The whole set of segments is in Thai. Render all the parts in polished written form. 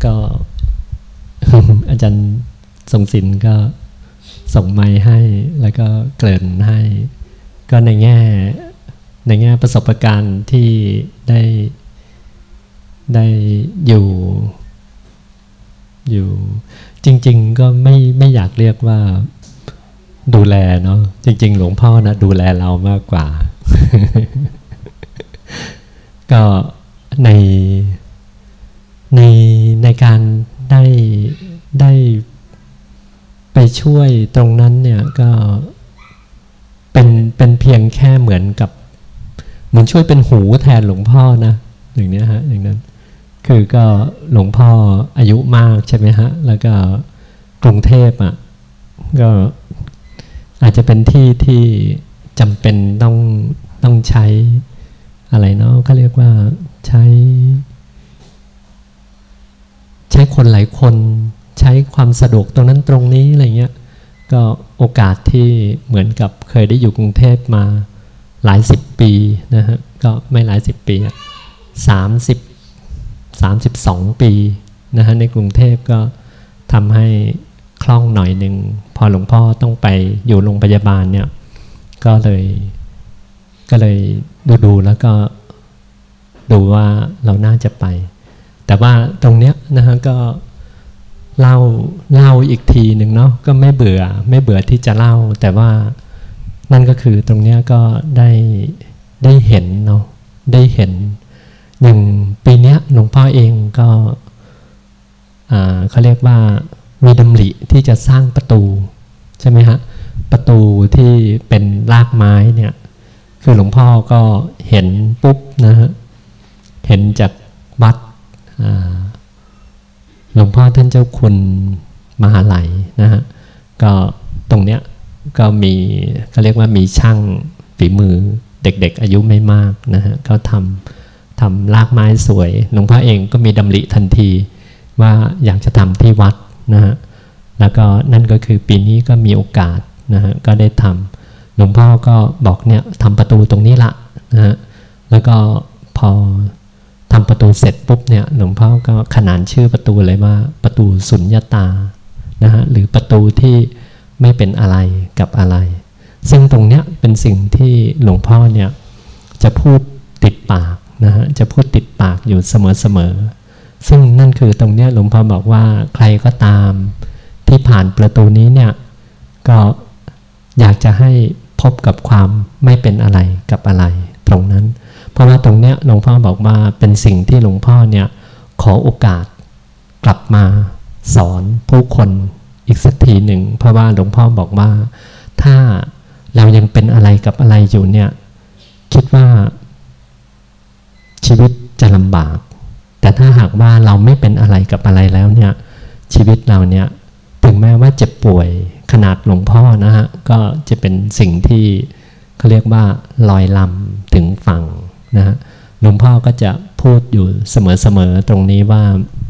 ก็ อาจารย์ทรงศิลป์ก็ส่งไมค์ให้แล้วก็เกริ่นให้ก็ในแง่ประสบการณ์ที่ได้อยู่จริงๆก็ไม่อยากเรียกว่าดูแลเนาะจริงๆหลวงพ่อนะดูแลเรามากกว่า ก็ในการได้ไปช่วยตรงนั้นเนี่ยก็เป็นเพียงแค่เหมือนช่วยเป็นหูแทนหลวงพ่อนะอย่างนี้ฮะอย่างนั้นคือก็หลวงพ่ออายุมากใช่ไหมฮะแล้วก็กรุงเทพอ่ะก็อาจจะเป็นที่จำเป็นต้องใช้อะไรเนาะเขาเรียกว่าใช้คนหลายคนใช้ความสะดวกตรงนั้นตรงนี้อะไรเงี้ยก็โอกาสที่เหมือนกับเคยได้อยู่กรุงเทพมาหลายสิบปีนะฮะก็ไม่หลายสิบปี32 ปีนะฮะในกรุงเทพก็ทำให้คล่องหน่อยหนึ่งพอหลวงพ่อต้องไปอยู่โรงพยาบาลเนี่ยก็เลยดูแล้วก็ดูว่าเราน่าจะไปแต่ว่าตรงเนี้ยนะฮะก็เล่าอีกทีหนึ่งเนาะก็ไม่เบื่อที่จะเล่าแต่ว่านั่นก็คือตรงเนี้ยก็ได้เห็นเนาะได้เห็นอย่างปีเนี้ยหลวงพ่อเองก็เขาเรียกว่ามีดำริที่จะสร้างประตูใช่ไหมฮะประตูที่เป็นรากไม้เนี่ยคือหลวงพ่อก็เห็นปุ๊บนะฮะเห็นจากวัดหลวงพ่อท่านเจ้าคุณมหาไหลนะฮะก็ตรงเนี้ยก็มีเขาเรียกว่ามีช่างฝีมือเด็กๆอายุไม่มากนะฮะเขาทำรากไม้สวยหลวงพ่อเองก็มีดำริทันทีว่าอยากจะทำที่วัดนะฮะแล้วก็นั่นก็คือปีนี้ก็มีโอกาสนะฮะก็ได้ทำหลวงพ่อก็บอกเนี่ยทำประตูตรงนี้ละนะฮะแล้วก็พอทำประตูเสร็จปุ๊บเนี่ยหลวงพ่อก็ขนานชื่อประตูเลยว่าประตูสุญญตานะฮะหรือประตูที่ไม่เป็นอะไรกับอะไรซึ่งตรงเนี้ยเป็นสิ่งที่หลวงพ่อเนี่ยจะพูดติดปากนะฮะจะพูดติดปากอยู่เสมอซึ่งนั่นคือตรงเนี้ยหลวงพ่อบอกว่าใครก็ตามที่ผ่านประตูนี้เนี่ยก็อยากจะให้พบกับความไม่เป็นอะไรกับอะไรตรงนั้นเพราะว่าตรงเนี้ยหลวงพ่อบอกว่าเป็นสิ่งที่หลวงพ่อเนี่ยขอโอกาสกลับมาสอนผู้คนอีกสักทีหนึ่งเพราะว่าหลวงพ่อบอกว่าถ้าเรายังเป็นอะไรกับอะไรอยู่เนี่ยคิดว่าชีวิตจะลำบากแต่ถ้าหากว่าเราไม่เป็นอะไรกับอะไรแล้วเนี่ยชีวิตเราเนี่ยถึงแม้ว่าเจ็บป่วยขนาดหลวงพ่อนะฮะก็จะเป็นสิ่งที่เขาเรียกว่าลอยลำถึงฝั่งนะฮะหลวงพ่อก็จะพูดอยู่เสมอๆตรงนี้ว่า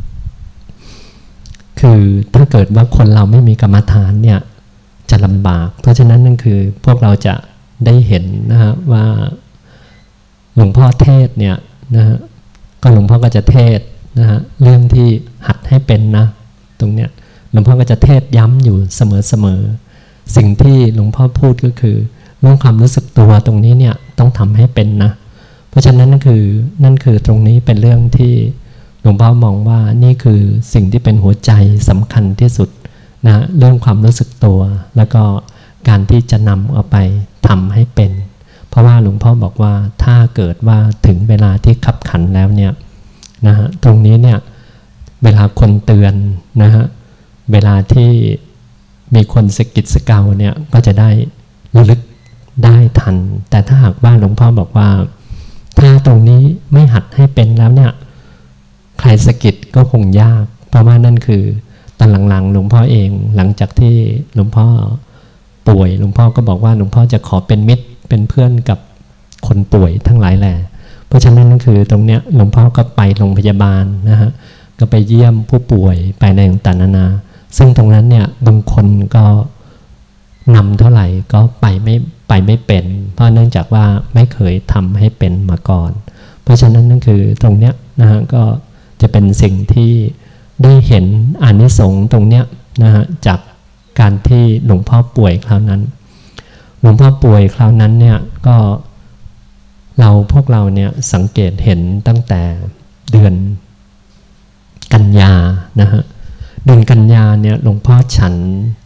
คือถ้าเกิดว่าคนเราไม่มีกรรมฐานเนี่ยจะลำบากเพราะฉะนั้นนั่นคือพวกเราจะได้เห็นนะฮะว่าหลวงพ่อเทศเนี่ยนะฮะก็หลวงพ่อก็จะเทศนะฮะเรื่องที่หัดให้เป็นนะตรงเนี้ยหลวงพ่อก็จะเทศย้ำอยู่เสมอสิ่งที่หลวงพ่อพูดก็คือเรื่องความรู้สึกตัวตรงนี้เนี่ยต้องทำให้เป็นนะเพราะฉะนั้นนั่นคือตรงนี้เป็นเรื่องที่หลวงพ่อมองว่านี่คือสิ่งที่เป็นหัวใจสำคัญที่สุดนะเรื่องความรู้สึกตัวแล้วก็การที่จะนำเอาไปทำให้เป็นเพราะว่าหลวงพ่อบอกว่าถ้าเกิดว่าถึงเวลาที่ขับขันแล้วเนี่ยนะฮะตรงนี้เนี่ยเวลาคนเตือนนะฮะเวลาที่มีคนสะกิดสะเกาเนี่ยก็จะได้ระลึกได้ทันแต่ถ้าหากว่าหลวงพ่อบอกว่าถ้าตรงนี้ไม่หัดให้เป็นแล้วเนี่ยใครสะกิดก็คงยากเพราะว่านั่นคือตอนหลังๆหลวงพ่อเองหลังจากที่หลวงพ่อป่วยหลวงพ่อก็บอกว่าหลวงพ่อจะขอเป็นมิตรเป็นเพื่อนกับคนป่วยทั้งหลายแหละเพราะฉะนั้นนั่นคือตรงเนี้ยหลวงพ่อก็ไปโรงพยาบาลนะฮะก็ไปเยี่ยมผู้ป่วยไปในต่างๆนานาซึ่งตรงนั้นเนี่ยบางคนก็นำเท่าไหร่ก็ไปไม่เป็นเพราะเนื่องจากว่าไม่เคยทำให้เป็นมาก่อนเพราะฉะนั้นนั่นคือตรงเนี้ยนะฮะก็จะเป็นสิ่งที่ได้เห็นอานิสงส์ตรงเนี้ยนะฮะจากการที่หลวงพ่อป่วยคราวนั้นหลวงพ่อป่วยคราวนั้นเนี่ยก็พวกเราเนี่ยสังเกตเห็นตั้งแต่เดือนกันยานะฮะเดือนกันยาเนี่ยหลวงพ่อฉัน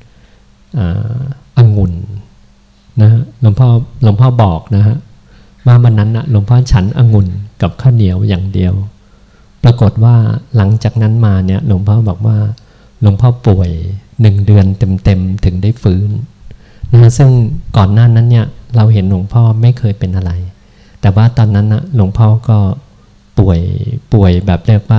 องุ่นนะฮะหลวงพ่อบอกนะฮะว่าวันนั้นนะหลวงพ่อฉันองุ่นกับข้าวเหนียวอย่างเดียวปรากฏว่าหลังจากนั้นมาเนี่ยหลวงพ่อบอกว่าหลวงพ่อป่วย1 เดือนเต็มๆถึงได้ฟื้นนะฮะซึ่งก่อนหน้านั้นเนี่ยเราเห็นหลวงพ่อไม่เคยเป็นอะไรแต่ว่าตอนนั้นนะหลวงพ่อก็ป่วยแบบเรียกว่า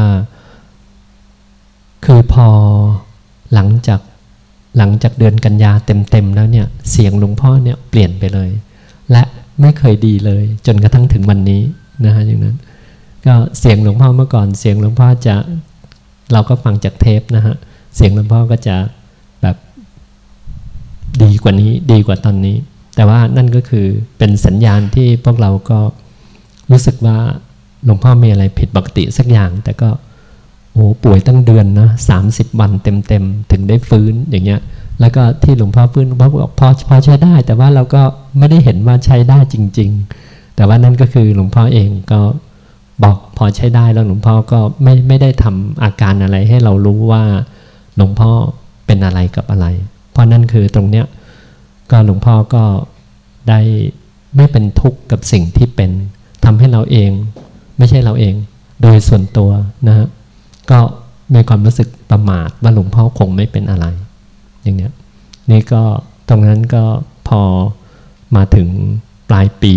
คือพอหลังจากเดือนกันยาเต็มแล้วเนี่ยเสียงหลวงพ่อเนี่ยเปลี่ยนไปเลยและไม่เคยดีเลยจนกระทั่งถึงวันนี้นะฮะอย่างนั้นก็เสียงหลวงพ่อเมื่อก่อนเสียงหลวงพ่อจะเราก็ฟังจากเทปนะฮะเสียงหลวงพ่อก็จะแบบดีกว่านี้ดีกว่าตอนนี้แต่ว่านั่นก็คือเป็นสัญญาณที่พวกเราก็รู้สึกว่าหลวงพ่อมีอะไรผิดปกติสักอย่างแต่ก็โอ้ป่วยตั้งเดือนนะ30 วันเต็มถึงได้ฟื้นอย่างเงี้ยแล้วก็ที่หลวงพ่อฟื้นหลวงพ่อบอกพอใช้ได้แต่ว่าเราก็ไม่ได้เห็นว่าใช้ได้จริงๆแต่ว่านั่นก็คือหลวงพ่อเองก็บอกพอใช้ได้แล้วหลวงพ่อก็ไม่ได้ทำอาการอะไรให้เรารู้ว่าหลวงพ่อเป็นอะไรกับอะไรเพราะนั่นคือตรงเนี้ยก็หลวงพ่อก็ได้ไม่เป็นทุกข์กับสิ่งที่เป็นทำให้เราเองไม่ใช่เราเองโดยส่วนตัวนะฮะก็มีความรู้สึกประมาทว่าหลวงพ่อคงไม่เป็นอะไรอย่างเนี้ยนี่ก็ตรงนั้นก็พอมาถึงปลายปี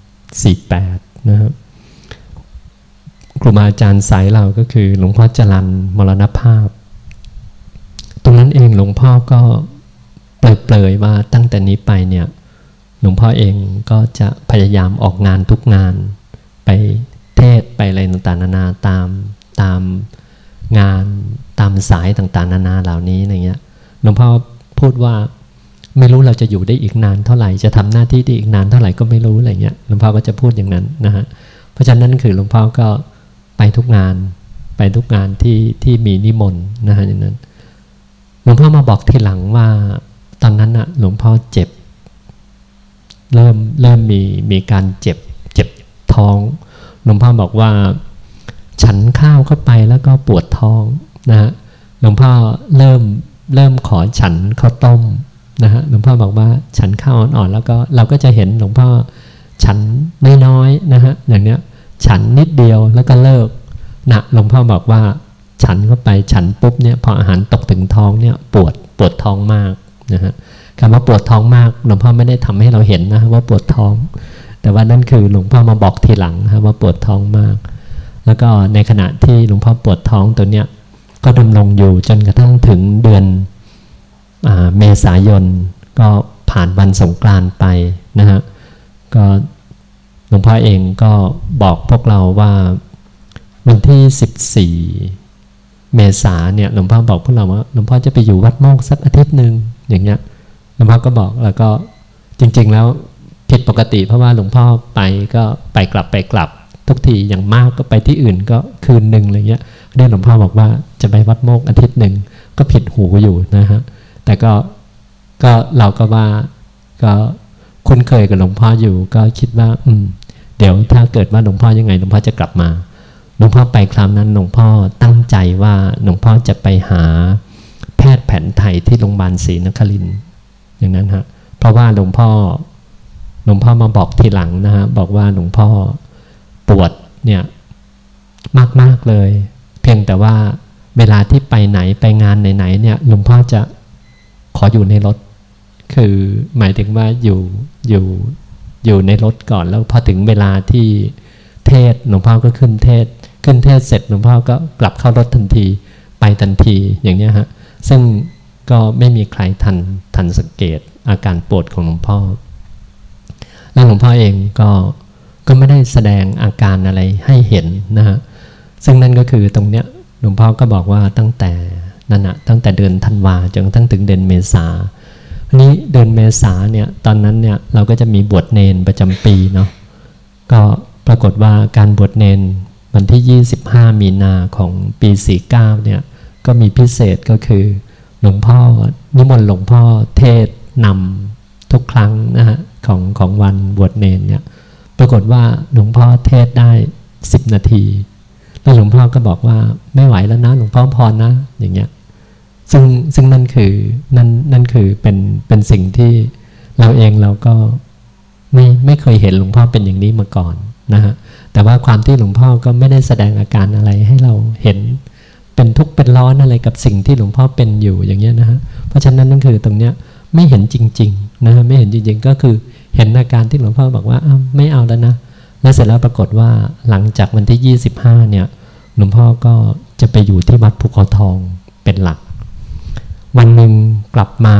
48นะครับครูบาอาจารย์สายเราก็คือหลวงพ่อจรัญมรณภาพตรงนั้นเองหลวงพ่อก็เปรยๆว่าตั้งแต่นี้ไปเนี่ยหลวงพ่อเองก็จะพยายามออกงานทุกงานไปเทศไปอะไรต่างๆนานาตามงานตามสายต่างๆนานาเหล่านี้อะไรเงี้ยหลวงพ่อพูดว่าไม่รู้เราจะอยู่ได้อีกนานเท่าไหร่จะทำหน้าที่ได้อีกนานเท่าไหร่ก็ไม่รู้อะไรเงี้ยหลวงพ่อก็จะพูดอย่างนั้นนะฮะเพราะฉะนั้นคือหลวงพ่อก็ไปทุกงานที่มีนิมนต์นะฮะอย่างนั้นหลวงพ่อมาบอกทีหลังว่าตอนนั้นน่ะหลวงพ่อเจ็บเริ่มมีการเจ็บท้องหลวงพ่อบอกว่าฉันข้าวเข้าไปแล้วก็ปวดท้องนะฮะหลวงพ่อเริ่มขอฉันข้าวต้มนะฮะหลวงพ่อบอกว่าฉันข้าวอ่อนๆแล้วก็เราก็จะเห็นหลวงพ่อฉันน้อยๆนะฮะอย่างเนี้ยฉันนิดเดียวแล้วก็เลิกนะหลวงพ่อบอกว่าฉันเข้าไปฉันปุ๊บเนี่ยพออาหารตกถึงท้องเนี่ยปวดท้องมากนะฮะคำว่าปวดท้องมากหลวงพ่อไม่ได้ทำให้เราเห็นนะว่าปวดท้องแต่ว่านั่นคือหลวงพ่อมาบอกทีหลังนะว่าปวดท้องมากแล้วก็ในขณะที่หลวงพ่อปวดท้องตัวเนี้ยก็ดำรงอยู่จนกระทั่งถึงเดือนเมษายนก็ผ่านวันสงกรานต์ไปนะฮะก็หลวงพ่อเองก็บอกพวกเราว่าวันที่14 เมษาเนี่ยหลวงพ่อบอกพวกเราว่าหลวงพ่อจะไปอยู่วัดโมกสักอาทิตย์หนึ่งอย่างเงี้ยหลวงพ่อก็บอกแล้วก็จริงๆแล้วผิดปกติเพราะว่าหลวงพ่อไปก็ไปกลับทุกทีอย่างมากก็ไปที่อื่นก็คืนหนึ่งอะไรเงี้ยนี่หลวงพ่อบอกว่าจะไปวัดโมกอาทิตย์หนึ่งก็ผิดหูอยู่นะฮะแต่ก็เราก็ว่าก็คุ้นเคยกับหลวงพ่ออยู่ก็คิดว่าเดี๋ยวถ้าเกิดว่าหลวงพ่อยังไงหลวงพ่อจะกลับมาหลวงพ่อไปคราวนั้นหลวงพ่อตั้งใจว่าหลวงพ่อจะไปหาแพทย์แผนไทยที่โรงพยาบาลศรีนครินทร์อย่างนั้นฮะเพราะว่าหลวงพ่อมาบอกทีหลังนะฮะบอกว่าหลวงพ่อปวดเนี่ยมากเลยเพียงแต่ว่าเวลาที่ไปไหนไปงานไหนเนี่ยหลวงพ่อจะขออยู่ในรถคือหมายถึงว่าอยู่ในรถก่อนแล้วพอถึงเวลาที่เทศหลวงพ่อก็ขึ้นเทศเสร็จหลวงพ่อก็กลับเข้ารถทันทีไปทันทีอย่างนี้ฮะซึ่งก็ไม่มีใครทันสังเกตอาการปวดของหลวงพ่อแล้วหลวงพ่อเองก็ไม่ได้แสดงอาการอะไรให้เห็นนะฮะซึ่งนั่นก็คือตรงเนี้ยหลวงพ่อก็บอกว่าตั้งแต่เดือนธันวาจนถึงเดือนเมษาอันนี้เดือนเมษาเนี่ยตอนนั้นเนี่ยเราก็จะมีบวชเนนประจำปีเนาะก็ปรากฏว่าการบวชเนนวันที่25 มีนาของปี49เนี่ยก็มีพิเศษก็คือหลวงพ่อนิมนต์หลวงพ่อเทศนำทุกครั้งนะฮะของวันบวชเนรเนี่ยปรากฏว่าหลวงพ่อเทศได้10 นาทีแล้วหลวงพ่อก็บอกว่าไม่ไหวแล้วนะหลวงพ่อพรนะอย่างเงี้ยซึ่งนั่นคือเป็นสิ่งที่เราเองเราก็ไม่เคยเห็นหลวงพ่อเป็นอย่างนี้มาก่อนนะฮะแต่ว่าความที่หลวงพ่อก็ไม่ได้แสดงอาการอะไรให้เราเห็นเป็นทุกข์เป็นร้อนอะไรกับสิ่งที่หลวงพ่อเป็นอยู่อย่างเงี้ยนะฮะเพราะฉะนั้นนั่นคือตรงเนี้ยไม่เห็นจริงๆนะฮะไม่เห็นจริงๆก็คือเห็นอาการที่หลวงพ่อบอกว่าไม่เอาแล้วนะแล้วเสร็จแล้วปรากฏว่าหลังจากวันที่25เนี่ยหลวงพ่อก็จะไปอยู่ที่วัดภูเขาทองเป็นหลักวันหนึ่งกลับมา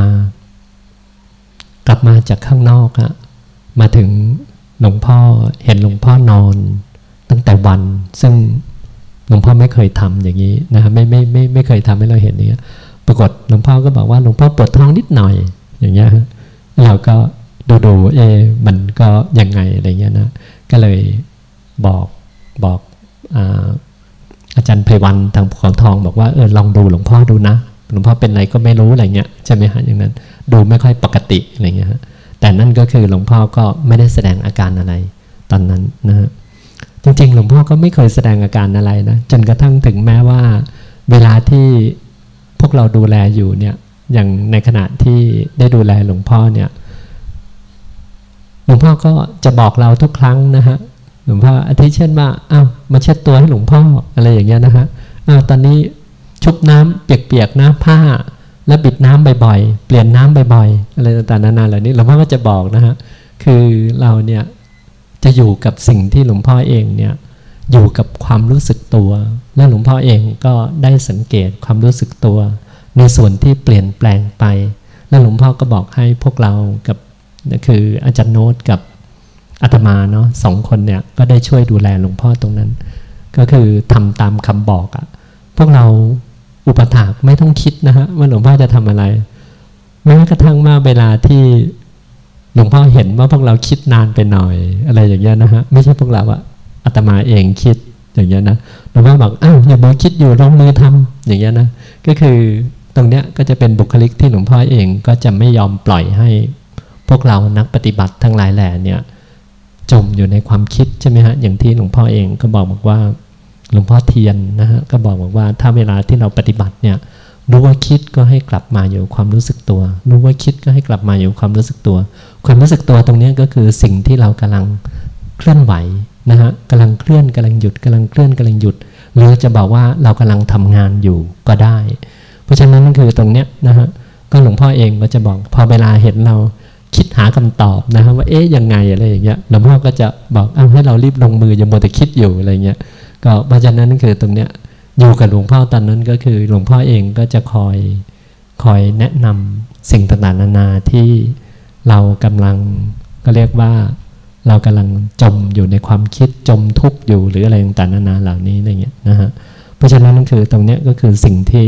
จากข้างนอกอะมาถึงหลวงพ่อเห็นหลวงพ่อนอนตั้งแต่วันซึ่งหลวงพ่อไม่เคยทำอย่างนี้นะฮะไม่เคยทำให้เราเห็นอย่างนี้ปรากฏหลวงพ่อก็บอกว่าหลวงพ่อปวดท้องนิดหน่อยอย่างเงี้ยเราก็ดูมันก็ยังไงอะไรเงี้ยนะก็เลยบอกอาจารย์ไพวันทางภูเขาทองบอกว่าลองดูหลวงพ่อดูนะหลวงพ่อเป็นอะไรก็ไม่รู้อะไรเงี้ยใช่ไหมฮะอย่างนั้นดูไม่ค่อยปกติอะไรเงี้ยฮะแต่นั่นก็คือหลวงพ่อก็ไม่ได้แสดงอาการอะไรตอนนั้นนะฮะจริงๆหลวงพ่อก็ไม่เคยแสดงอาการอะไรนะจนกระทั่งถึงแม้ว่าเวลาที่พวกเราดูแลอยู่เนี่ยอย่างในขณะที่ได้ดูแลหลวงพ่อเนี่ยหลวงพ่อก็จะบอกเราทุกครั้งนะฮะหลวงพ่ออาทิเช่นว่ามาเช็ดตัวให้หลวงพ่ออะไรอย่างเงี้ยนะฮะตอนนี้ชุบน้ำเปียกๆนะผ้าแล้วบิดน้ำบ่อยๆเปลี่ยนน้ำบ่อยๆอะไรต่างๆนานาเหล่านี้หลวงพ่อก็จะบอกนะฮะคือเราเนี่ยจะอยู่กับสิ่งที่หลวงพ่อเองเนี่ยอยู่กับความรู้สึกตัวและหลวงพ่อเองก็ได้สังเกตความรู้สึกตัวในส่วนที่เปลี่ยนแปลงไปและหลวงพ่อก็บอกให้พวกเรากับคืออาจารย์โน้ตกับอาตมาเนาะ2 คนเนี่ยก็ได้ช่วยดูแลหลวงพ่อตรงนั้นก็คือทำตามคำบอกอะพวกเราอุปถากไม่ต้องคิดนะฮะว่าหลวงพ่อจะทำอะไรแม้กระทั่งว่าเวลาที่หลวงพ่อเห็นว่าพวกเราคิดนานไปหน่อยอะไรอย่างเงี้ยนะฮะไม่ใช่พวกเราอะอาตมาเองคิดอย่างเงี้ยนะหลวงพ่อบอกอย่ามาคิดอยู่ลงมือทำอย่างเงี้ยนะก็คือตรงเนี้ยก็จะเป็นบุคลิกที่หลวงพ่อเองก็จะไม่ยอมปล่อยให้พวกเรานักปฏิบัติทั้งหลายแหล่เนี่ยจมอยู่ในความคิดใช่ไหมฮะอย่างที่หลวงพ่อเองก็บอกว่าหลวงพ่อเทียนนะฮะก็บอกว่าถ้าเวลาที่เราปฏิบัติเนี่ยรู้ว่าคิดก็ให้กลับมาอยู่ความรู้สึกตัวรู้ว่าคิดก็ให้กลับมาอยู่ความรู้สึกตัวความรู้สึกตัวตรงนี้ก็คือสิ่งที่เรากำลังเคลื่อนไหวนะฮะกำลังเคลื่อนกำลังหยุดกำลังเคลื่อนกำลังหยุดหรือจะบอกว่าเรากำลังทำงานอยู่ก็ได้เพราะฉะนั้นนั่นคือตรงเนี้ยนะฮะก็หลวงพ่อเองก็จะบอกพอเวลาเห็นเราคิดหาคำตอบนะฮะว่ายังไงอะไรอย่างเงี้ยหลวงพ่อก็จะบอกให้เรารีบลงมืออย่ามัวแต่คิดอยู่อะไรเงี้ยก็เพราะฉะนั้นนั่นคือตรงเนี้ยอยู่กับหลวงพ่อตอนนั้นก็คือหลวงพ่อเองก็จะคอยแนะนำสิ่งต่างๆนานาที่เรากำลังก็เรียกว่าเรากำลังจมอยู่ในความคิดจมทุกข์อยู่หรืออะไรต่างๆนานาเหล่านี้อะไรเงี้ยนะฮะเพราะฉะนั้นนั่นคือตรงเนี้ยก็คือสิ่งที่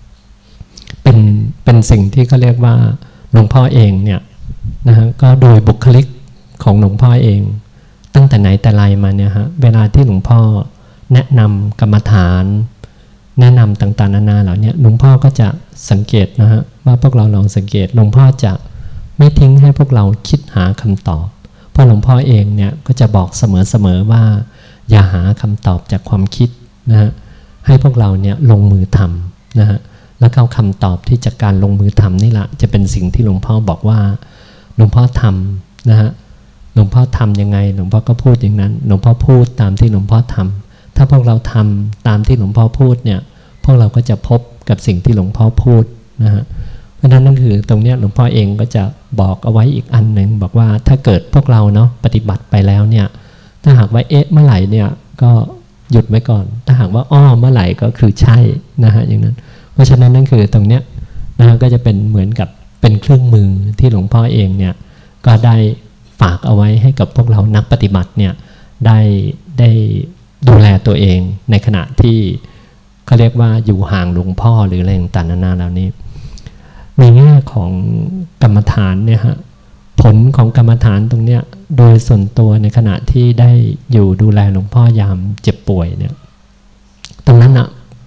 เป็นสิ่งที่เขาเรียกว่าหลวงพ่อเองเนี่ยนะฮะก็โดยบุคลิกของหลวงพ่อเองตั้งแต่ไหนแต่ไรมาเนี่ยฮะเวลาที่หลวงพ่อแนะนำกรรมฐานแนะนำต่างๆนานาเหล่านี้หลวงพ่อก็จะสังเกตนะฮะว่าพวกเราลองสังเกตหลวงพ่อจะไม่ทิ้งให้พวกเราคิดหาคำตอบเพราะหลวงพ่อเองเนี่ยก็จะบอกเสมอๆว่าอย่าหาคำตอบจากความคิดนะฮะให้พวกเราเนี่ยลงมือทำนะฮะแล้วเอาคำตอบที่จากการลงมือทำนี่แหละจะเป็นสิ่งที่หลวงพ่อบอกว่าหลวงพ่อทำนะฮะหลวงพ่อทำยังไงหลวงพ่อก็พูดอย่างนั้นหลวงพ่อพูดตามที่หลวงพ่อทำถ้าพวกเราทำตามที่หลวงพ่อพูดเนี่ยพวกเราก็จะพบกับสิ่งที่หลวงพ่อพูดนะฮะเพราะนั้นนั่นคือตรงเนี้ยหลวงพ่อเองก็จะบอกเอาไว้อีกอันหนึ่งบอกว่าถ้าเกิดพวกเราเนาะปฏิบัติไปแล้วเนี่ยถ้าหากว่าเมื่อไหร่เนี่ยก็หยุดไว้ก่อนถ้าหากว่าเมื่อไหร่ก็คือใช่นะฮะอย่างนั้นเพราะฉะนั้นนั่นคือตรงเนี้ยนะฮะก็จะเป็นเหมือนกับเป็นเครื่องมือที่หลวงพ่อเองเนี่ยก็ได้ฝากเอาไว้ให้กับพวกเรานักปฏิบัติเนี่ยได้ดูแลตัวเองในขณะที่เขาเรียกว่าอยู่ห่างหลวงพ่อหรืออะไรต่างๆนานาเหล่านี้ในแง่ของกรรมฐานเนี่ยฮะผลของกรรมฐานตรงเนี้ยโดยส่วนตัวในขณะที่ได้อยู่ดูแลหลวงพ่อยามเจ็บป่วยเนี่ยตรงนั้นอะเ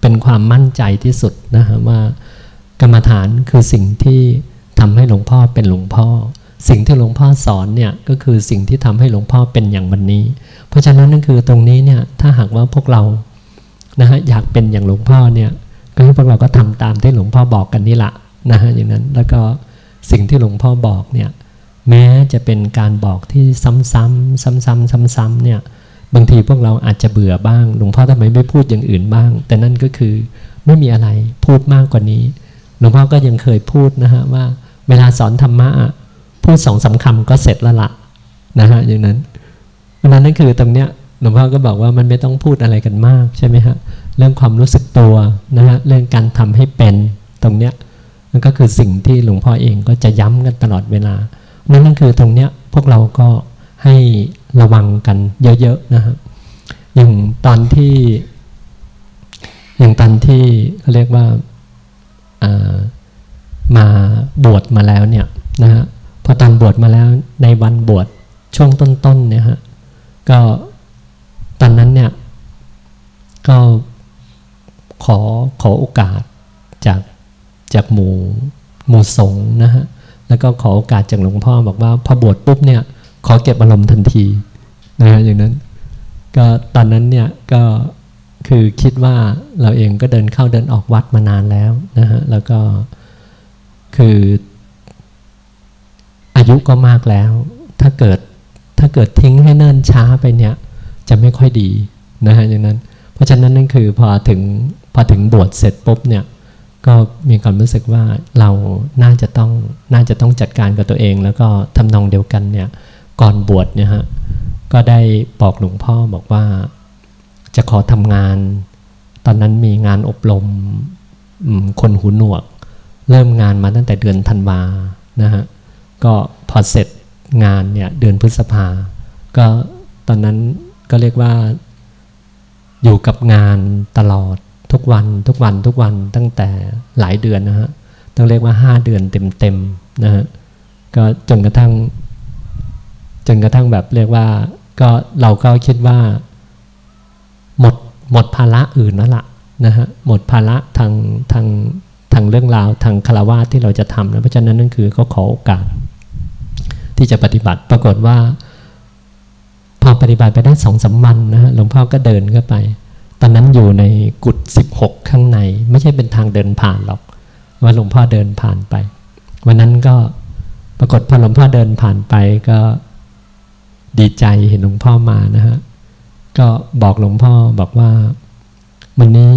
เป็นความมั่นใจที่สุดนะฮะว่ากรรมฐานคือสิ่งที่ทำให้หลวงพ่อเป็นหลวงพ่อสิ่งที่หลวงพ่อสอนเนี่ยก็คือสิ่งที่ทำให้หลวงพ่อเป็นอย่างวันนี้เพราะฉะนั้นนั่นคือตรงนี้เนี่ยถ้าหากว่าพวกเรานะฮะอยากเป็นอย่างหลวงพ่อเนี่ยก็ให้พวกเราก็ทำตามที่หลวงพ่อบอกกันนี่แหละนะฮะอย่างนั้นแล้วก็สิ่งที่หลวงพ่อบอกเนี่ยแม้จะเป็นการบอกที่ซ้ำๆเนี่ยบางทีพวกเราอาจจะเบื่อบ้างหลวงพ่อทำไมไม่พูดอย่างอื่นบ้างแต่นั่นก็คือไม่มีอะไรพูดมากกว่านี้หลวงพ่อก็ยังเคยพูดนะฮะว่าเวลาสอนธรรมะพูด2-3 คำก็เสร็จแล้วละนะฮะอย่างนั้นเพราะนั้นนั่นคือตรงเนี้ยหลวงพ่อก็บอกว่ามันไม่ต้องพูดอะไรกันมากใช่ไหมฮะเรื่องความรู้สึกตัวนะฮะเรื่องการทำให้เป็นตรงเนี้ยนั่นก็คือสิ่งที่หลวงพ่อเองก็จะย้ำกันตลอดเวลานั่นคือตรงเนี้ยพวกเราก็ให้ระวังกันเยอะๆนะฮะอย่างตอนที่เขาเรียกว่ามาบวชมาแล้วเนี่ยนะฮะพอตอนบวชมาแล้วในวันบวชช่วงต้นๆเนี่ยฮะก็ตอนนั้นเนี่ยก็ขอโอกาสจากหมู่สงฆ์นะฮะแล้วก็ขอโอกาสจากหลวงพ่อบอกว่าพอบวชปุ๊บเนี่ยขอเก็บอารมณ์ทันทีนะฮะอย่างนั้นก็ตอนนั้นเนี่ยก็คือคิดว่าเราเองก็เดินเข้าเดินออกวัดมานานแล้วนะฮะแล้วก็คืออายุก็มากแล้วถ้าเกิดทิ้งให้เนิ่นช้าไปเนี่ยจะไม่ค่อยดีนะฮะอย่างนั้นเพราะฉะนั้นนั่นคือพอถึงบวชเสร็จปุ๊บเนี่ยก็มีความรู้สึกว่าเราน่าจะต้องจัดการกับตัวเองแล้วก็ทำนองเดียวกันเนี่ยก่อนบวชเนี่ยฮะก็ได้บอกหลวงพ่อบอกว่าจะขอทำงานตอนนั้นมีงานอบรมคนหูหนวกเริ่มงานมาตั้งแต่เดือนธันวานะฮะก็พอเสร็จงานเนี่ยเดือนพฤษภาก็ตอนนั้นก็เรียกว่าอยู่กับงานตลอดทุกวันตั้งแต่หลายเดือนนะฮะต้องเรียกว่า5 เดือนเต็มๆนะฮะก็จนกระทั่งแบบเรียกว่าก็เราก็คิดว่าหมดภาระอื่นแล้วล่ะนะฮะหมดภาระทางเรื่องราวทางฆราวาสที่เราจะทำนะเพราะฉะนั้นนั่นคือก็ขอโอกาสที่จะปฏิบัติปรากฏว่าพอปฏิบัติไปได้2-3 วันนะฮะหลวงพ่อก็เดินเข้าไปตอนนั้นอยู่ในกุฏ16ข้างในไม่ใช่เป็นทางเดินผ่านหรอกว่าหลวงพ่อเดินผ่านไปวันนั้นก็ปรากฏพอหลวงพ่อเดินผ่านไปก็ดีใจเห็นหลวงพ่อมานะฮะก็บอกหลวงพ่อบอกว่าวันนี้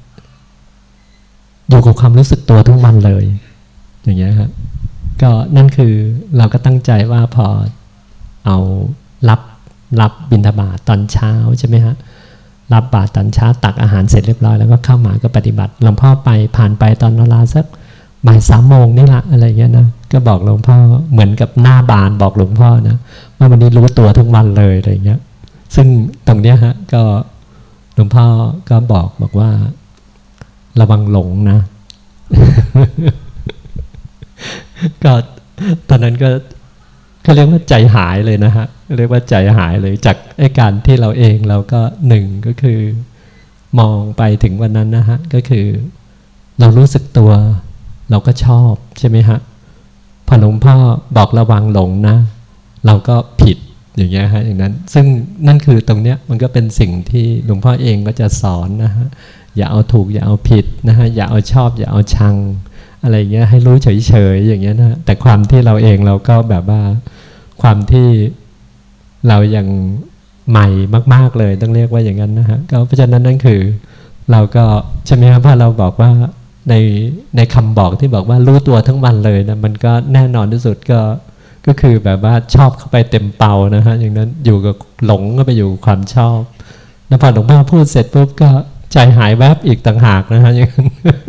อยู่กับความรู้สึกตัวทุกวันเลยอย่างเงี้ยครับก็นั่นคือเราก็ตั้งใจว่าพอเอารับบิณฑบาตตอนเช้าใช่ไหมฮะรับบาตรตอนเช้าตักอาหารเสร็จเรียบร้อยแล้วก็เข้ามาก็ปฏิบัติหลวงพ่อผ่านไปตอนเวลาสักบ่าย 3 โมงนี่แหละอะไรเงี้ยนะก็บอกหลวงพ่อเหมือนกับหน้าบานบอกหลวงพ่อนะว่าวันนี้รู้ตัวทุกวันเลยอะไรเงี้ยซึ่งตรงเนี้ยฮะก็หลวงพ่อก็บอกว่าระวังหลงนะ ก็ตอนนั้นก็เขาเรียกว่าใจหายเลยนะฮะเรียกว่าใจหายเลยจากไอ้การที่เราเองเราก็หนึ่งก็คือมองไปถึงวันนั้นนะฮะก็คือเรารู้สึกตัวเราก็ชอบใช่ไหมฮะพอหลวงพ่อบอกระวังหลงนะเราก็ผิดอย่างเงี้ยฮะอย่างนั้นซึ่งนั่นคือตรงเนี้ยมันก็เป็นสิ่งที่หลวงพ่อเองก็จะสอนนะฮะอย่าเอาถูกอย่าเอาผิดนะฮะอย่าเอาชอบอย่าเอาชังอะไรเงี้ยให้รู้เฉยๆอย่างเงี้ยนะแต่ความที่เราเองเราก็แบบว่าความที่เรายังใหม่มากๆเลยต้องเรียกว่าอย่างนั้นนะฮะก็เพราะฉะนั้นนั่นคือเราก็ใช่ไหมครับพอเราบอกว่าในคำบอกที่บอกว่ารู้ตัวทั้งวันเลยนะมันก็แน่นอนที่สุดก็คือแบบว่าชอบเข้าไปเต็มเป่านะฮะอย่างนั้นอยู่กับหลงก็ไปอยู่ความชอบแล้วพอหลวงพ่อพูดเสร็จปุ๊บก็ใจหายแวบอีกต่างหากนะฮะอย่างนั้น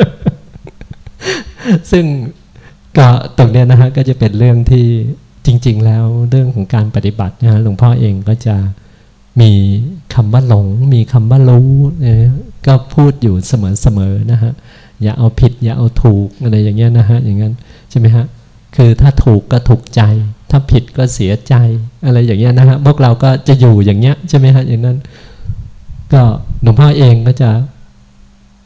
ซึ่งก็ตรงเนี้ยนะฮะก็จะเป็นเรื่องที่จริงๆแล้วเรื่องของการปฏิบัตินะฮะหลวงพ่อเองก็จะมีคำว่าหลงมีคำว่ารู้นะก็พูดอยู่เสมอๆนะฮะอย่าเอาผิดอย่าเอาถูกอะไรอย่างเงี้ยนะฮะอย่างนั้นใช่ไหมฮะคือถ้าถูกก็ถูกใจถ้าผิดก็เสียใจอะไรอย่างเงี้ยนะฮะพวกเราก็จะอยู่อย่างเงี้ยใช่ไหมฮะอย่างนั้นก็หลวงพ่อเองก็จะ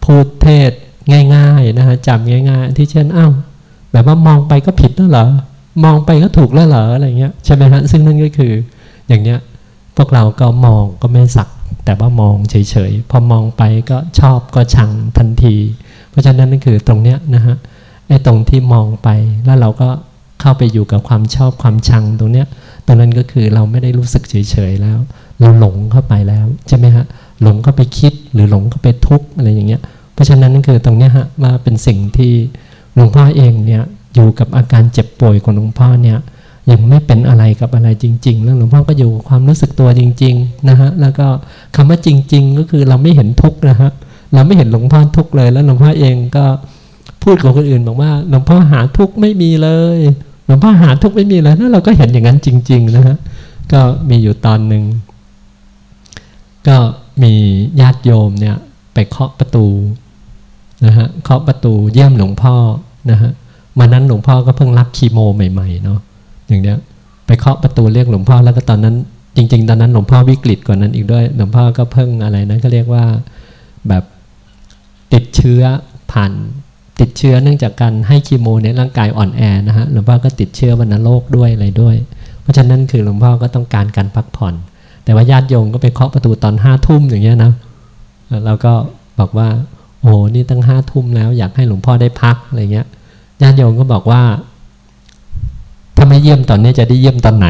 พูดเทศง่ายๆนะฮะจำง่ายๆที่เช่นอ้าวแบบว่ามองไปก็ผิดแล้วเหรอมองไปก็ถูกแล้วเหรออะไรเงี้ยใช่ไหมฮะซึ่งนั่นก็คืออย่างเนี้ยพวกเราก็มองก็ไม่สักแต่ว่ามองเฉยๆพอมองไปก็ชอบก็ชังทันทีเพราะฉะนั้นนั่นคือตรงเนี้ยนะฮะไอ้ตรงที่มองไปแล้วเราก็เข้าไปอยู่กับความชอบความชังตรงเนี้ยตรงนั้นก็คือเราไม่ได้รู้สึกเฉยๆแล้วเราหลงเข้าไปแล้วใช่ไหมฮะหลงเข้าไปคิดหรือหลงเข้าไปทุกข์อะไรอย่างเงี้ยเพราะฉะนั้นนั่นคือตรงเนี้ยฮะว่าเป็นสิ่งที่หลวงพ่อเองเนี่ยอยู่กับอาการเจ็บป่วยของหลวงพ่อเนี่ยยังไม่เป็นอะไรกับอะไรจริงๆแล้วหลวงพ่อก็อยู่กับความรู้สึกตัวจริงๆนะฮะแล้วก็คำว่าจริงๆก็คือเราไม่เห็นทุกข์นะฮะเราไม่เห็นหลวงพ่อทุกข์เลยแล้วหลวงพ่อเองก็พูดกับคนอื่นบอกว่าหลวงพ่อหาทุกข์ไม่มีเลยหลวงพ่อหาทุกข์ไม่มีเลยแล้วเราก็เห็นอย่างนั้นจริงๆนะฮะก็มีอยู่ตอนหนึ่งก็มีญาติโยมเนี่ยไปเคาะประตูนะฮะเคาะประตูเยี่ยมหลวงพ่อนะฮะวันนั้นหลวงพ่อก็เพิ่งรับคีโมใหม่ๆเนาะอย่างเนี้ยไปเคาะประตูเรียกหลวงพ่อแล้วก็ตอนนั้นจริงๆตอนนั้นหลวงพ่อวิกฤตกว่านั้นอีกด้วยหลวงพ่อก็เพิ่งอะไรนะก็เรียกว่าแบบติดเชื้อผ่านติดเชื้อเนื่องจากการให้คีโมในร่างกายอ่อนแอนะฮะหลวงพ่อก็ติดเชื้อวัณโรคด้วยอะไรด้วยเพราะฉะนั้นคือหลวงพ่อก็ต้องการการพักผ่อนแต่ว่าญาติโยมก็ไปเคาะประตูตอน5 ทุ่มอย่างเงี้ยนะเราก็บอกว่าโอ้นี่ตั้ง5 ทุ่มแล้วอยากให้หลวงพ่อได้พักอะไรเงี้ยญาติโยมก็บอกว่าถ้าไม่เยี่ยมตอนนี้จะได้เยี่ยมตอนไหน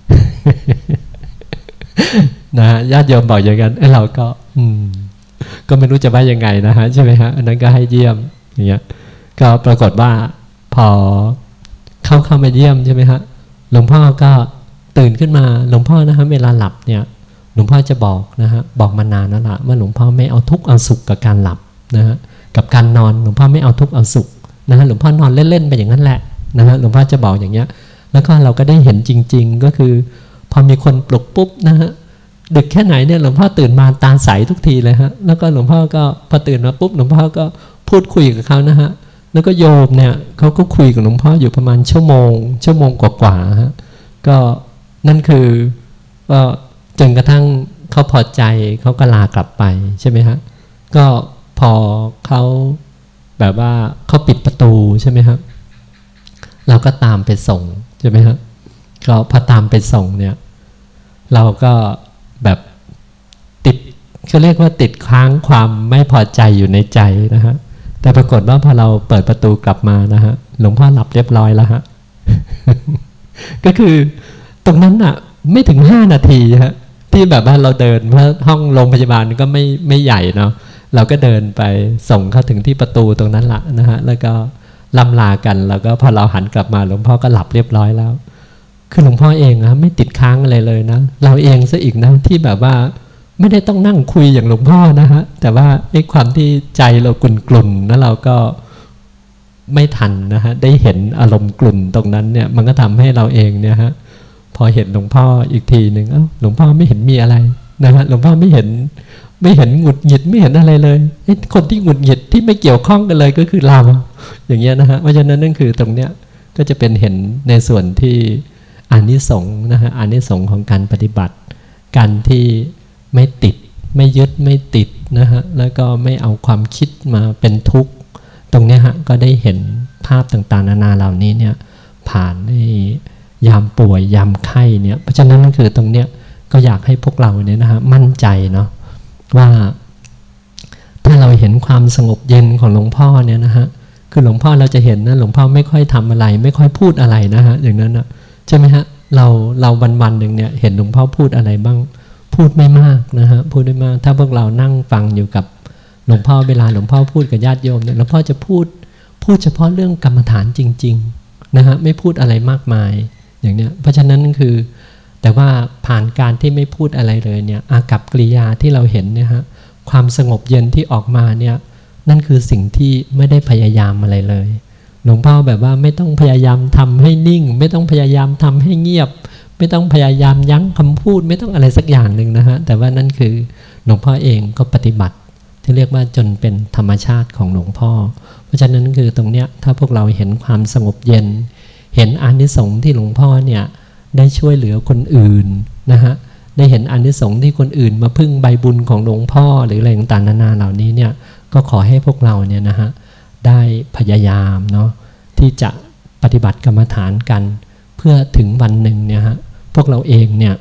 นะฮะญาติโยมบอกอย่างนั้นเราก็ก็ไม่รู้จะว่ายังไงนะฮะใช่ไหมฮะอันนั้นก็ให้เยี่ยมอย่างเงี้ยก็ปรากฏว่าพอเข้ามาเยี่ยมใช่ไหมฮะหลวงพ่อก็ตื่นขึ้นมาหลวงพ่อนะฮะเวลาหลับเนี่ยหลวงพ่อจะบอกนะฮะบอกมานานแล้วล่ะว่าหลวงพ่อไม่เอาทุกข์เอาสุขกับการหลับนะฮะกับการนอนหลวงพ่อไม่เอาทุกข์เอาสุขนะฮะหลวงพ่อนอนเล่นๆไปอย่างนั้นแหละนะฮะหลวงพ่อจะบอกอย่างเงี้ยแล้วก็เราก็ได้เห็นจริงๆก็คือพอมีคนปลุกปุ๊บนะฮะดึกแค่ไหนเนี่ยหลวงพ่อตื่นมาตาใสทุกทีเลยฮะแล้วก็หลวงพ่อก็พอตื่นมาปุ๊บหลวงพ่อก็พูดคุยกับเขานะฮะแล้วก็โยมเนี่ยเขาก็คุยกับหลวงพ่ออยู่ประมาณชั่วโมงกว่าๆฮะก็นั่นคือก็จนกระทั่งเขาพอใจเขาก็ลากลับไปใช่ไหมฮะก็พอเขาแบบว่าเขาปิดประตูใช่ไหมฮะเราก็ตามไปส่งใช่ไหมฮะก็พอตามไปส่งเนี่ยเราก็แบบติดเขาเรียกว่าติดค้างความไม่พอใจอยู่ในใจนะฮะแต่ปรากฏว่าพอเราเปิดประตูกลับมานะฮะหลวงพ่อหลับเรียบร้อยแล้วฮะ ก็คือตรงนั้นน่ะไม่ถึง5 นาทีฮะที่แบบว่าเราเดินเพราะห้องโรงพยาบาลก็ไม่ใหญ่เนาะเราก็เดินไปส่งเขาถึงที่ประตูตรงนั้นละนะฮะแล้วก็ล่ำลากันแล้วก็พอเราหันกลับมาหลวงพ่อก็หลับเรียบร้อยแล้วคือหลวงพ่อเองนะไม่ติดค้างอะไรเลยนะเราเองซะอีกนะที่แบบว่าไม่ได้ต้องนั่งคุยอย่างหลวงพ่อนะฮะแต่ว่าไอ้ความที่ใจเรากลุ่นๆแล้วเราก็ไม่ทันนะฮะได้เห็นอารมณ์กลุ่นตรงนั้นเนี่ยมันก็ทำให้เราเองเนี่ยฮะพอเห็นหลวงพ่ออีกทีหนึ่งหลวงพ่อไม่เห็นมีอะไรนะฮะหลวงพ่อไม่เห็นหงุดหงิดไม่เห็นอะไรเลยไอ้คนที่หงุดหงิดที่ไม่เกี่ยวข้องกันเลยก็คือเราอย่างเงี้ยนะฮะเพราะฉะนั้นนั่นคือตรงเนี้ยก็จะเป็นเห็นในส่วนที่อานิสงส์นะฮะอานิสงส์ของการปฏิบัติการที่ไม่ติดไม่ยึดไม่ติดนะฮะแล้วก็ไม่เอาความคิดมาเป็นทุกข์ตรงเนี้ยฮะก็ได้เห็นภาพต่างๆนานาเหล่านี้เนี่ยผ่านในยามป่วยยามไข้เนี่ยเพราะฉะนั้นนั่นคือตรงเนี้ยก็อยากให้พวกเราเนี่ยนะฮะมั่นใจเนาะว่าถ้าเราเห็นความสงบเย็นของหลวงพ่อเนี่ยนะฮะคือหลวงพ่อเราจะเห็นนะหลวงพ่อไม่ค่อยทำอะไรไม่ค่อยพูดอะไรนะฮะอย่างนั้นนะใช่ไหมฮะเราวันหนึ่งเนี่ยเห็นหลวงพ่อพูดอะไรบ้างพูดไม่มากนะฮะพูดไม่มากถ้าพวกเรานั่งฟังอยู่กับหลวงพ่อเวลาหลวงพ่อพูดกับญาติโยมเนี่ยหลวงพ่อจะพูดเฉพาะเรื่องกรรมฐานจริงๆนะฮะไม่พูดอะไรมากมายอย่างเนี้ยเพราะฉะนั้นคือแต่ว่าผ่านการที่ไม่พูดอะไรเลยเนี่ยอากัปกิริยาที่เราเห็นเนี่ยฮะความสงบเย็นที่ออกมาเนี่ยนั่นคือสิ่งที่ไม่ได้พยายามอะไรเลยหลวงพ่อแบบว่าไม่ต้องพยายามทำให้นิ่งไม่ต้องพยายามทำให้เงียบไม่ต้องพยายามยั้งคำพูดไม่ต้องอะไรสักอย่างหนึ่งนะฮะแต่ว่านั่นคือหลวงพ่อเองก็ปฏิบัติที่เรียกว่าจนเป็นธรรมชาติของหลวงพ่อเพราะฉะนั้นคือตรงเนี้ยถ้าพวกเราเห็นความสงบเย็นเห็นอานิสงส์ที่หลวงพ่อเนี่ยได้ช่วยเหลือคนอื่นนะฮะได้เห็นอานิสงส์ที่คนอื่นมาพึ่งใบบุญของหลวงพ่อหรืออะไรต่างๆนานาเหล่านี้เนี่ยก็ขอให้พวกเราเนี่ยนะฮะได้พยายามเนาะที่จะปฏิบัติกรรมฐานกันเพื่อถึงวันหนึ่งเนี่ยฮะพวกเราเองเนี่ย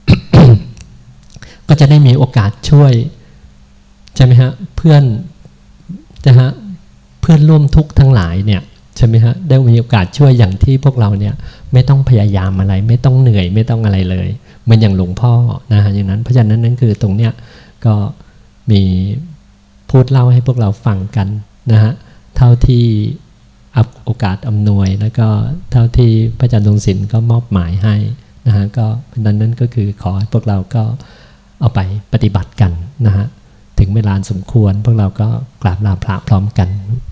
ก็จะได้มีโอกาสช่วยใช่ไหมฮะเพื่อนนะฮะเพื่อนร่วมทุกข์ทั้งหลายเนี่ยใช่ไหมฮะได้มีโอกาสช่วยอย่างที่พวกเราเนี่ยไม่ต้องพยายามอะไรไม่ต้องเหนื่อยไม่ต้องอะไรเลยเหมือนอย่างหลวงพ่อนะฮะอย่างนั้นเพราะฉะนั้นนั่นคือตรงเนี้ยก็มีพูดเล่าให้พวกเราฟังกันนะฮะเท่าที่โอกาสอำนวยแล้วก็เท่าที่พระอาจารย์ทรงศิลป์ก็มอบหมายให้นะฮะก็นั้นก็คือขอให้พวกเราก็เอาไปปฏิบัติกันนะฮะถึงเวลาสมควรพวกเราก็กราบลาพระพร้อมกัน